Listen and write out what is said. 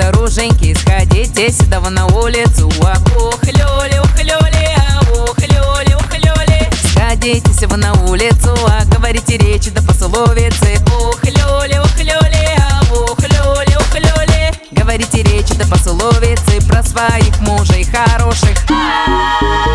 подруженьки, сходите сюда на улицу. Ух, лёли, ух, лёли, ух, лёли, ух, лёли. Сходите вы на улицу, говорите речи да пословицы. Ух, лёли, ух, лёли, ух, лёли, ух, лёли. Говорите речи да пословицы про своих мужей хороших.